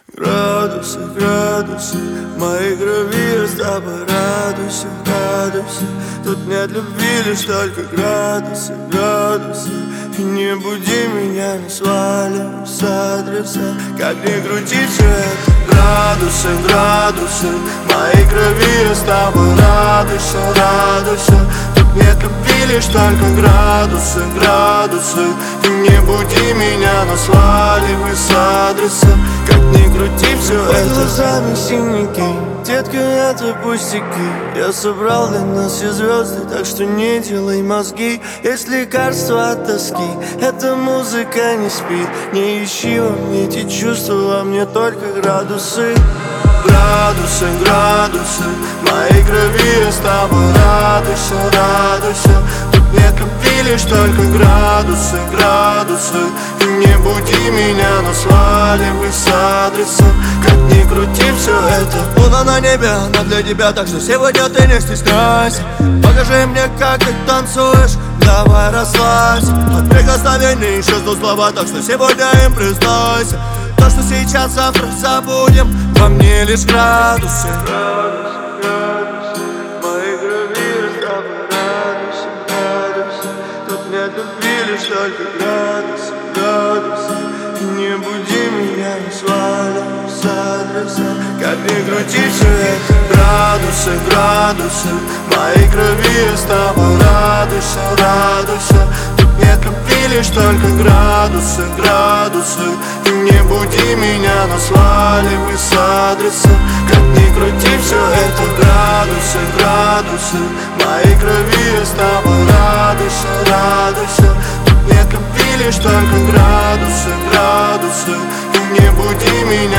Градусы, градусы, в моей крови я с тобой. Радуйся, радуйся, тут нет любви, лишь только градусы, градусы. И не буди меня, не сваливай с адреса. Как ни крути все это. Градусы, градусы, в моей крови я с тобой. Радуйся, радуйся, тут нет любви, лишь только градусы, градусы. И не буди меня, но сваливай с адреса. Как ни крути все это. Глазами синяки, детка, это пустяки. Я собрал для нас все звезды, так что не делай мозги. Есть лекарство от тоски, эта музыка не спит. Не ищи во мне эти чувства, во мне только градусы. Градусы, градусы, в моей крови я с тобой. Радуйся, радуйся, тут нет любви, лишь только градусы, градусы. И не буди меня, но сваливай с адреса. Как ни крути все это. Луна на небе, она для тебя, так что сегодня ты не стесняйся. Покажи мне, как ты танцуешь, давай расслабься. От прикосновений исчезнут слова, так что сегодня им признайся. То, что сейчас, завтра забудем, во мне лишь градусы. Градусы, градусы, в моей крови я с тобой. Радуйся, радуйся, тут нет любви, лишь только градусы, градусы. И не буди меня, не сваливай с адреса. Как ни крути все это. Градусы, градусы, в моей крови я с тобой. Радуйся, радуйся, тут нет любви, лишь только градусы, градусы. И не буди меня, но сваливай с адреса. Как ни крути все это. Градусы, градусы, в моей крови я с тобой. Радуйся, радуйся, тут нет любви, лишь только градусы, градусы. И не буди меня,